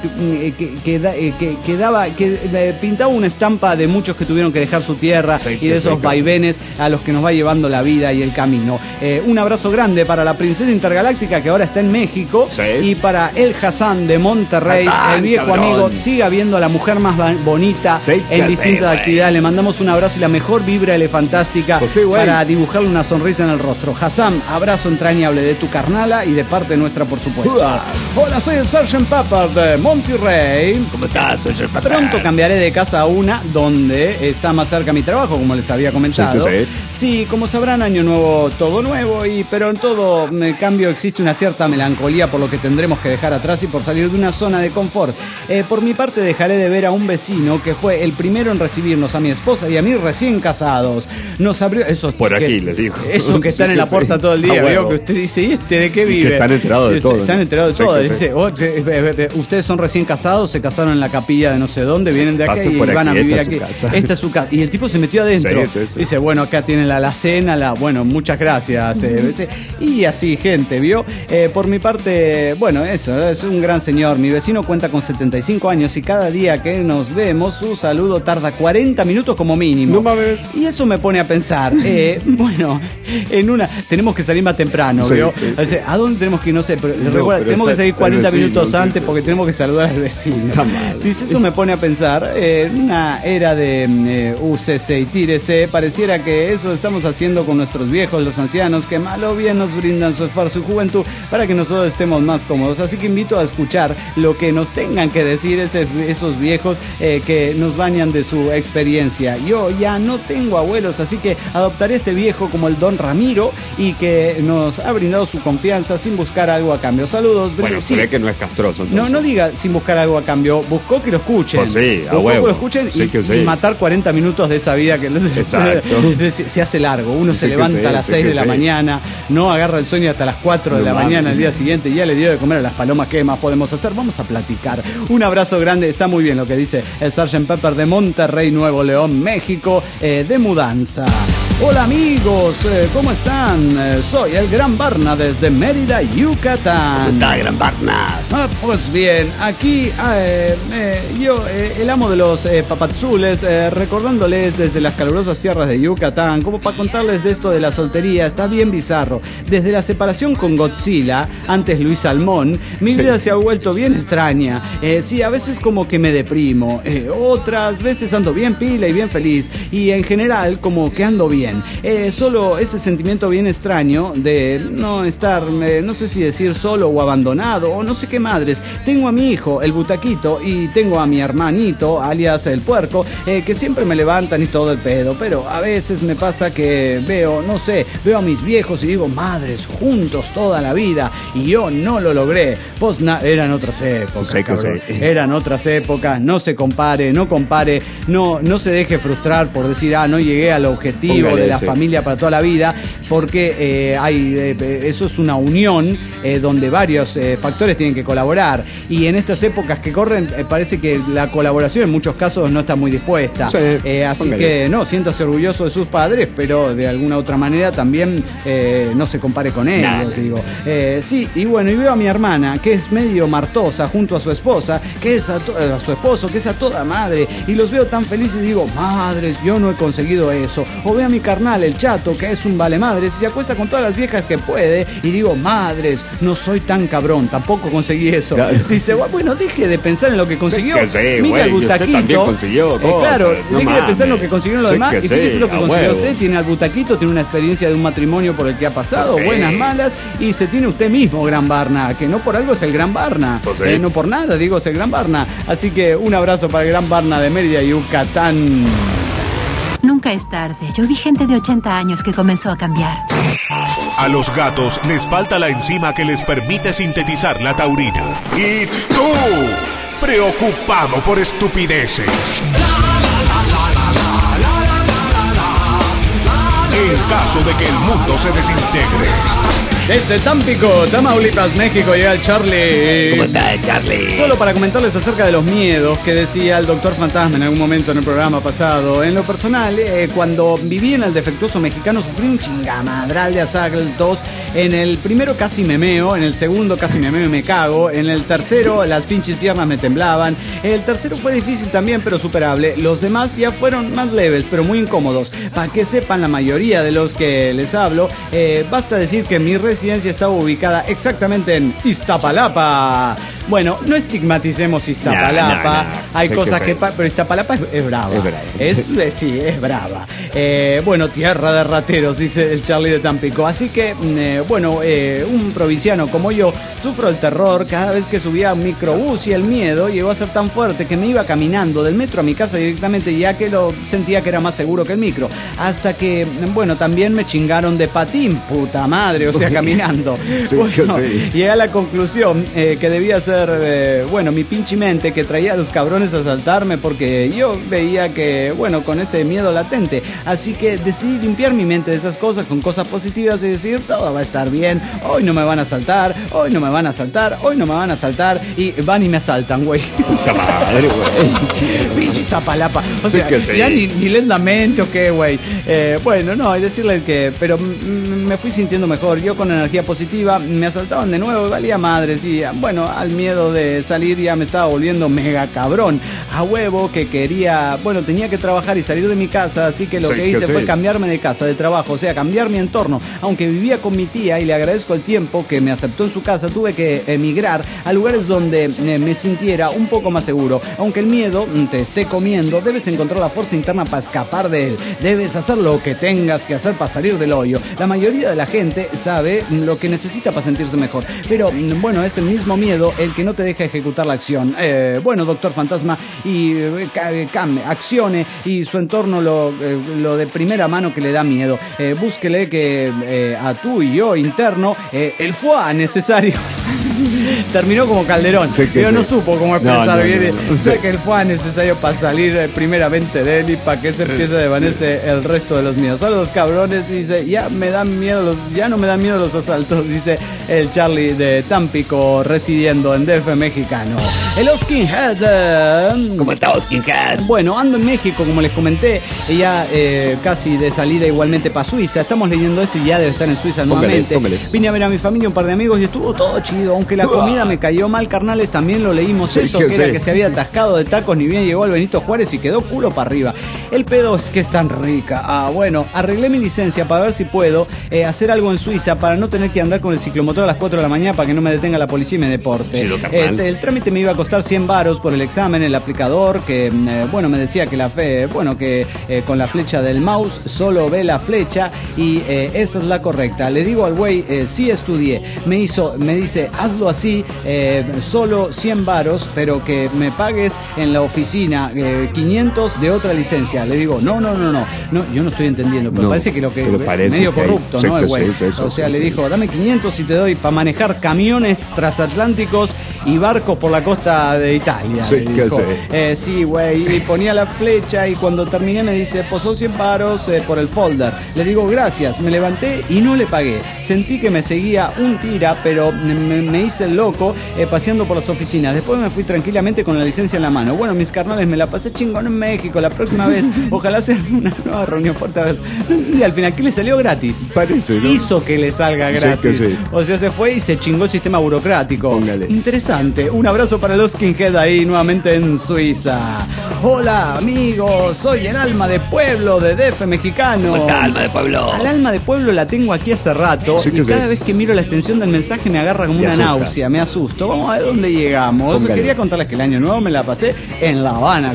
pintaba una estampa de muchos que tuvieron que dejar su tierra y de esos vaivenes a los que nos va llevando la vida y el camino. Un abrazo grande para la princesa intergaláctica que ahora está en México, y para el Hassan de Monterrey, el viejo cabrón. Amigo, siga viendo a la mujer más bonita en distintas actividades. Le mandamos un abrazo y la mejor vibra elefantástica para dibujarle una sonrisa en el rostro. Hassan, abrazo entrañable de tu carnala y de parte nuestra, por supuesto. Hola, soy el Sgt. Pepper de Monterrey. ¿Cómo estás, Sgt. Pepper? Pronto cambiaré de casa a una donde está más cerca mi trabajo, como les había comentado. Sí, como sabrán, año nuevo, todo nuevo, pero en todo cambio existe una cierta melancolía por lo que tendremos que dejar atrás y por salir de una zona de confort. Por mi parte dejaré de ver a un vecino que fue el primero en recibirnos a mi esposa y a mí recién casados. Nos abrió esos por aquí, les digo. Esos que están en la puerta todo el día, veo que usted dice, ¿y de qué vive? Que están enterados de todo. Están enterados de todo. Dice, ustedes son recién casados, se casaron en la capilla de no sé dónde, vienen de acá y van a vivir aquí. Esta es su casa. Y el tipo se metió adentro. Sí. Dice, bueno, acá tienen la alacena, bueno, muchas gracias. Y así, gente, ¿vio? Por mi parte, bueno, eso, es un gran señor. Mi vecino cuenta con 75 años y cada día que nos vemos su saludo tarda 40 minutos como mínimo. No mames. Y eso me pone a pensar, tenemos que salir más temprano, ¿vio? Sí. O sea, ¿a dónde tenemos que ir? No sé, pero recuerda, tenemos que salir 40 minutos antes porque tenemos que saludar al vecino. Dice, eso me pone a pensar, en una era de UCC y tírese, pareciera que eso estamos haciendo con nuestros viejos, los ancianos, que mal o bien nos brindan su esfuerzo y juventud para que nosotros estemos más cómodos. Así que invito a escuchar lo que nos tengan que decir esos viejos que nos bañan de su experiencia. Yo ya no tengo abuelos, así que adoptaré a este viejo como el Don Ramiro y que nos ha brindado su confianza sin buscar algo a cambio. Saludos. Bueno, se ve que no es castroso. Entonces. No diga sin buscar algo a cambio, buscó que lo escuchen. Pues sí, buscó que lo escuchen y matar 40 minutos de esa vida que se hace largo. Uno se levanta a las 6 de la mañana, no agarra el sueño hasta las 4 de la mañana el día siguiente, y ya le dio de comer a las palomas. ¿Qué más podemos hacer? Vamos a platicar. Un abrazo grande, está muy bien lo que dice el Sgt. Pepper de Monterrey, Nuevo León, México, de mudanza. Hola amigos, ¿cómo están? Soy el Gran Barna desde Mérida, Yucatán. ¿Cómo está, Gran Barna? Pues bien, aquí yo, el amo de los papazules, recordándoles desde las calurosas tierras de Yucatán, como para contarles de esto de la soltería, está bien bizarro. Desde la separación con Godzilla, antes Luis Salmón, mi vida se ha vuelto bien extraña. Sí, a veces como que me deprimo, otras veces ando bien pila y bien feliz, y en general como que ando bien. Solo ese sentimiento bien extraño de no estar, no sé si decir solo o abandonado o no sé qué madres. Tengo a mi hijo, el Butaquito, y tengo a mi hermanito, alias el Puerco, que siempre me levantan y todo el pedo, pero a veces me pasa que veo a mis viejos y digo, madres, juntos toda la vida, y yo no lo logré. Pues eran otras épocas, eran otras épocas, no se compare, no se deje frustrar por decir, no llegué al objetivo de la familia para toda la vida, porque eso es una unión donde varios factores tienen que colaborar, y en estas épocas que corren parece que la colaboración en muchos casos no está muy dispuesta. Así que siéntase orgulloso de sus padres, pero de alguna otra manera también no se compare con ellos, digo. Sí, y bueno, y veo a mi hermana, que es medio martosa, junto a su esposa, que es a su esposo, que es a toda madre, y los veo tan felices y digo, madres, yo no he conseguido eso. O veo a mi carnal, el Chato, que es un vale madres, y se acuesta con todas las viejas que puede, y digo, madres, no soy tan cabrón, tampoco conseguí eso. Claro. Dice, bueno, deje de pensar en lo que consiguió. Mira el Butaquito. También consiguió claro, deje de pensar en lo que consiguieron los demás, y fíjese lo que consiguió usted. Tiene al Butaquito, tiene una experiencia de un matrimonio por el que ha pasado, buenas, malas, y se tiene usted mismo, Gran Barna, que no por algo es el Gran Barna, no por nada, digo, es el Gran Barna. Así que un abrazo para el Gran Barna de Mérida, Yucatán. Nunca es tarde. Yo vi gente de 80 años que comenzó a cambiar. A los gatos les falta la enzima que les permite sintetizar la taurina. Y tú, preocupado por estupideces. En caso de que el mundo se desintegre. Desde Tampico, Tamaulipas, México, llega el Charlie. ¿Cómo está, Charlie? Solo para comentarles acerca de los miedos que decía el Doctor Fantasma en algún momento en el programa pasado. En lo personal, cuando viví en el defectuoso mexicano, sufrí un chingamadral de asaltos. En el primero casi me meo, en el segundo casi me meo y me cago. En el tercero las pinches piernas me temblaban. El tercero fue difícil también, pero superable. Los demás ya fueron más leves, pero muy incómodos. Para que sepan la mayoría de los que les hablo, basta decir que mi residencia estaba ubicada exactamente en Iztapalapa. Bueno, no estigmaticemos Iztapalapa. Hay cosas que pero Iztapalapa es brava. Sí, es brava. Bueno, tierra de rateros, dice el Charlie de Tampico. Así que, un provinciano como yo, sufro el terror cada vez que subía a un microbús, y el miedo llegó a ser tan fuerte que me iba caminando del metro a mi casa directamente, ya que lo sentía que era más seguro que el micro. Hasta que, también me chingaron de patín, puta madre, o sea, caminando. Llegué a la conclusión que debía ser, mi pinche mente que traía a los cabrones a asaltarme, porque yo veía que, con ese miedo latente. Así que decidí limpiar mi mente de esas cosas con cosas positivas y decir, todo va a estar bien, hoy no me van a asaltar, hoy no me van a asaltar, hoy no me van a asaltar, y van y me asaltan, güey. Puta madre, güey. Pinche Iztapalapa. O sea, ya ni les lamento, ¿o qué, güey? Y decirles que, pero me fui sintiendo mejor, yo con energía positiva, me asaltaban de nuevo y valía madres, y al miedo de salir ya me estaba volviendo mega cabrón, a huevo que quería, tenía que trabajar y salir de mi casa, así que lo que hice fue cambiarme de casa, de trabajo, o sea, cambiar mi entorno. Aunque vivía con mi tía y le agradezco el tiempo que me aceptó en su casa, tuve que emigrar a lugares donde me sintiera un poco más seguro. Aunque el miedo te esté comiendo, debes encontrar la fuerza interna para escapar de él. Debes hacer lo que tengas que hacer para salir del hoyo. La mayoría de la gente sabe lo que necesita para sentirse mejor, pero es el mismo miedo el que no te deja ejecutar la acción. Doctor Fantasma, y accione, y su entorno lo de primera mano que le da miedo. Búsquele que a tú y yo interno el foie necesario terminó como Calderón, pero no supo cómo expresar bien. Sé que él fue necesario para salir primeramente de él y para que se empiece a desvanecer el resto de los miedos. A los cabrones, dice, ya no me dan miedo los asaltos, dice el Charlie de Tampico, residiendo en DF mexicano. El Skinhead. ¿Cómo está Skinhead? Bueno, ando en México, como les comenté, ya casi de salida igualmente para Suiza. Estamos leyendo esto y ya debe estar en Suiza nuevamente. Vine a ver a mi familia, un par de amigos y estuvo todo chido, aunque la comida me cayó mal, carnales, también lo leímos eso, que era que se había atascado de tacos, ni bien llegó al Benito Juárez y quedó culo para arriba. El pedo es que es tan rica. Bueno, arreglé mi licencia para ver si puedo hacer algo en Suiza para no tener que andar con el ciclomotor a las 4 de la mañana para que no me detenga la policía y me deporte. El trámite me iba a costar 100 varos por el examen, el aplicador, que me decía que con la flecha del mouse solo ve la flecha y esa es la correcta. Le digo al güey, sí estudié. Me dice, hazlo así, solo 100 varos, pero que me pagues en la oficina 500 de otra licencia. Le digo, no, yo no estoy entendiendo, pero parece que medio corrupto, ¿no? El güey. O sea, le dijo, dame 500 y te doy para manejar camiones transatlánticos y barcos por la costa de Italia. Sí, güey. Y ponía la flecha y cuando terminé me dice, pues son 100 varos por el folder. Le digo, gracias. Me levanté y no le pagué. Sentí que me seguía un tira, pero me hice el loco paseando por las oficinas. Después me fui tranquilamente con la licencia en la mano. Bueno, mis carnales, me la pasé chingón en México. La próxima vez, ojalá hacer una nueva reunión fuerte. Y al final, ¿qué le salió gratis? Parece, ¿no? Hizo que le salga gratis. O sea, se fue y se chingó el sistema burocrático. Póngale. Interesante. Un abrazo para los Skinhead ahí nuevamente en Suiza. Hola, amigos. Soy el alma de pueblo de DF mexicano. ¿Cómo está, alma de pueblo? Al alma de pueblo la tengo aquí hace rato y cada vez que miro la extensión del mensaje me agarra como una náusea, me asusto. Vamos a ver dónde llegamos. Póngale. Quería contarles que el año nuevo me la pasé en La Habana,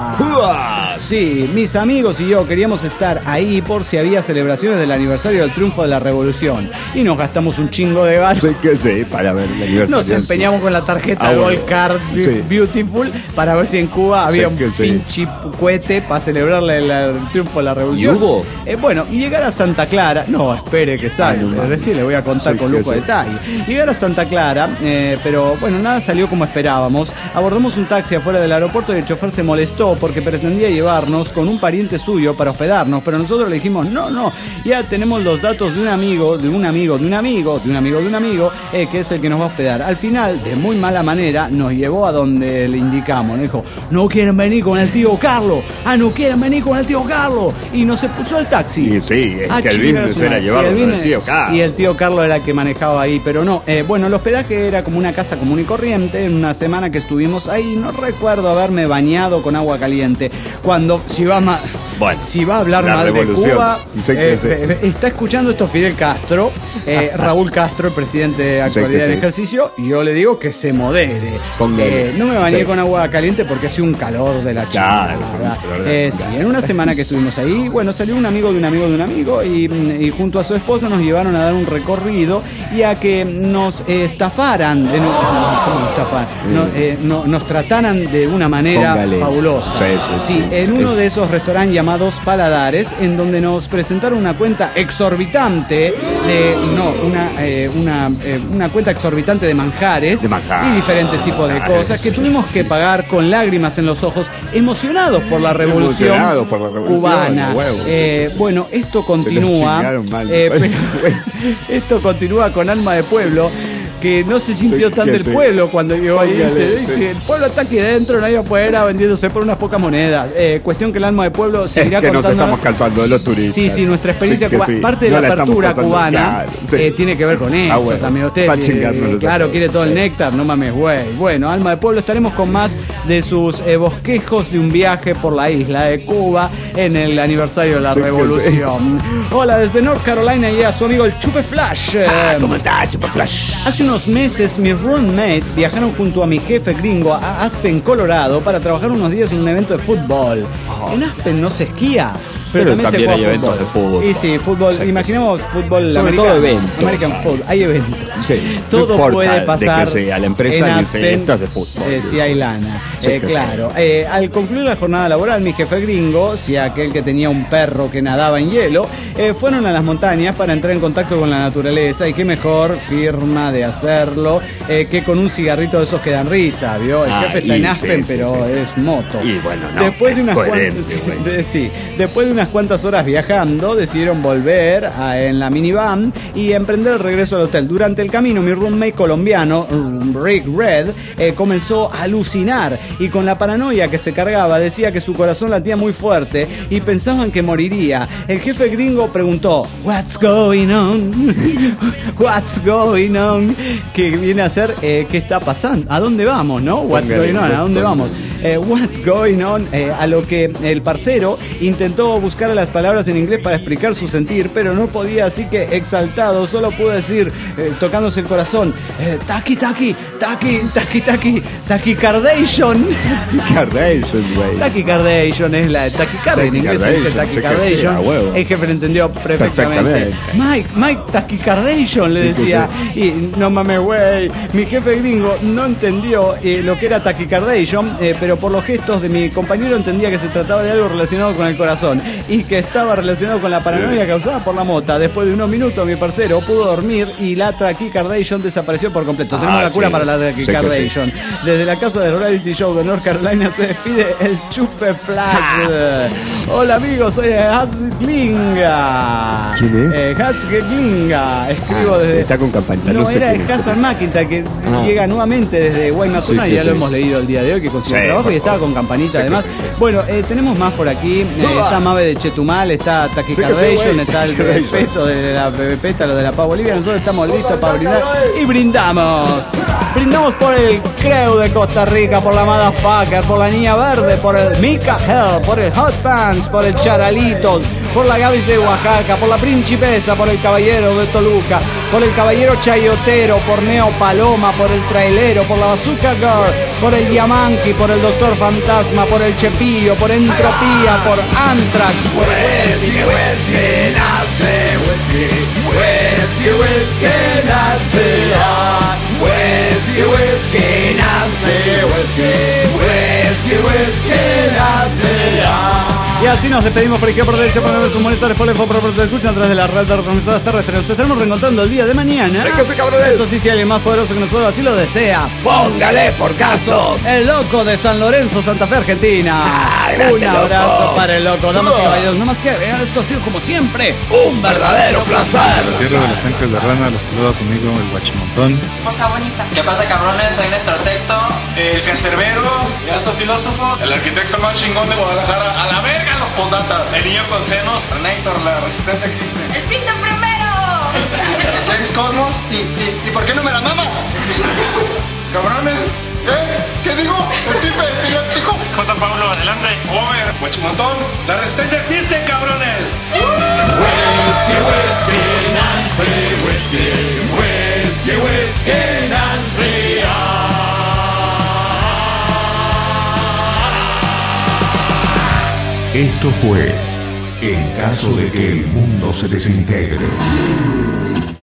Cuba. Sí, mis amigos y yo queríamos estar ahí por si había celebraciones del aniversario del triunfo de la revolución. Y nos gastamos un chingo de gas. Para ver el aniversario. Nos empeñamos con la tarjeta Gold Card Beautiful para ver si en Cuba había un pinche cohete para celebrar el triunfo de la revolución. ¿Y hubo? Bueno, llegar a Santa Clara. No, espere que salga. Recién le voy a contar con lujo de detalle. Llegar a Santa Clara, pero bueno, nada salió como esperábamos. Abordamos un taxi afuera del aeropuerto y el chofer se molestó porque pretendía llevarnos con un pariente suyo para hospedarnos, pero nosotros le dijimos, no, ya tenemos los datos de un amigo, que es el que nos va a hospedar. Al final, de muy mala manera, nos llevó a donde le indicamos. Nos dijo, no quieren venir con el tío Carlos. Y nos expulsó el taxi. Sí, es que el business era llevarlo con el tío Carlos. Y el tío Carlos era el que manejaba ahí, pero no. Bueno, el hospedaje era como una casa común y corriente. En una semana que estuvimos ahí, no recuerdo haberme bañado con agua caliente. Si va a hablar mal de Cuba, está escuchando esto Fidel Castro, Raúl Castro, el presidente de actualidad del ejercicio, y yo le digo que se modere. No me bañé con agua caliente porque hacía un calor de la chingada. Sí, en una semana que estuvimos ahí, bueno, salió un amigo de un amigo y junto a su esposa nos llevaron a dar un recorrido y a que nos estafaran, nos trataran de una manera fabulosa. Sí, en uno de esos restaurantes llamados Paladares, en donde nos presentaron una cuenta exorbitante una cuenta exorbitante de manjares y diferentes tipos de cosas que tuvimos que pagar con lágrimas en los ojos, emocionados por la revolución cubana. Bueno, esto continúa. Esto continúa con Alma de Pueblo, que no se sintió tan del pueblo cuando llegó ahí. Dice, el pueblo está aquí dentro, nadie afuera, vendiéndose por unas pocas monedas. Cuestión que el Alma de Pueblo seguirá contando. Nos estamos cansando de los turistas. Sí, nuestra experiencia parte de la apertura cubana tiene que ver con eso también. Usted, quiere todo el néctar, no mames, güey. Bueno, Alma de Pueblo, estaremos con más de sus bosquejos de un viaje por la isla de Cuba en el aniversario de la revolución. Hola, desde North Carolina y a su amigo el Chupe Flash. ¿Cómo está, Chupe Flash? Hace unos meses mis roommate viajaron junto a mi jefe gringo a Aspen, Colorado, para trabajar unos días en un evento de fútbol. En Aspen no se esquía. pero también se juega hay eventos de fútbol. Y sí, fútbol, imaginemos fútbol sobre americano, todo eventos. American football, hay eventos. Sí, Todo no puede pasar de que sea la empresa en ni Aspen, eventos de fútbol. si hay lana. Sí, Claro. Al concluir la jornada laboral, mi jefe gringo, si aquel que tenía un perro que nadaba en hielo, fueron a las montañas para entrar en contacto con la naturaleza, y qué mejor firma de hacerlo que con un cigarrito de esos que dan risa, ¿vio? El jefe está en Aspen, pero es moto. Y bueno, no, después de unas después de unas cuantas horas viajando, decidieron volver en la minivan y emprender el regreso al hotel. Durante el camino, mi roommate colombiano, Rick Red, comenzó a alucinar, y con la paranoia que se cargaba decía que su corazón latía muy fuerte y pensaban que moriría. El jefe gringo preguntó, "What's going on? What's going on?", que viene a ser ¿qué está pasando? ¿A dónde vamos, no? What's going on? ¿A dónde vamos? What's going on? A lo que el parcero intentó buscar las palabras en inglés para explicar su sentir, pero no podía, así que exaltado solo pudo decir, tocándose el corazón, tachycardation. Tachycardation es la taquicardia, en inglés se dice tachycardation. El jefe lo entendió perfectamente. Mike, tachycardation, le decía. Y no mames, güey. Mi jefe gringo no entendió lo que era tachycardation, pero por los gestos de mi compañero entendía que se trataba de algo relacionado con el corazón y que estaba relacionado con la paranoia causada por la mota. Después de unos minutos, mi parcero pudo dormir y la tachycardation desapareció por completo. Tenemos la cura para la tachycardation. Desde la casa del reality show de North Carolina se despide el Chupe Flag. Hola amigos, soy Hasglinga. ¿Quién es? Hasglinga. Escribo desde... Está con campanita. No, sé era Hassan McIntyre, que llega nuevamente desde Guaymallén, y ya lo hemos leído el día de hoy, que consiguió trabajo y estaba con campanita además. Bueno, tenemos más por aquí. Está Mabe de Chetumal, está Tachycardation, está el respeto de la Pepeta, lo de la Paz Bolivia. Nosotros estamos listos para brindar y brindamos. Brindamos por el Creu de Costa Rica, por la Motherfucker, por la Niña Verde, por el Mika Hell, por el Hot Pants, por el Charalitos, por la Gavis de Oaxaca, por la Principesa, por el Caballero de Toluca, por el Caballero Chayotero, por Neo Paloma, por el Trailero, por la Bazooka Girl, por el Yamanqui, por el Doctor Fantasma, por el Chepillo, por Entropía, por Anthrax, por Whisky, whisky, nace, whisky, whisky, whisky, nace, whisky, whisky, nace, whisky, whisky, whisky, nace. Y así nos despedimos por izquierda, por derecha, por sus monitores, por el por te escuchan a través de la red de retransmisoras terrestres. Nos estaremos reencontrando el día de mañana. Séquese, cabrones. Eso sí, si alguien más poderoso que nosotros así lo desea, Póngale por caso. el loco de San Lorenzo, Santa Fe, Argentina. Un abrazo loco. para el loco. Damas y caballeros, no más que agregar, esto ha sido como siempre Un verdadero placer. Tierra de los Ángeles de Rana, los saluda conmigo el Guachimontón. Cosa bonita. ¿Qué pasa, cabrones? Soy Néstor Tecto, el cancerbero, el alto filósofo, el arquitecto más chingón de Guadalajara. A la verga los postdatas. El niño con senos. Renator, la resistencia existe. ¡El pinto primero! James Cosmos. ¿Y por qué no me la mama? Cabrones. ¿Qué digo? El tipo epiléptico. J. Pablo, adelante. Over. Guachimontón. La resistencia existe, cabrones. Whisky, whisky, Nancy, whisky, whisky, whisky, Nancy. Esto fue En caso de que el mundo se desintegre.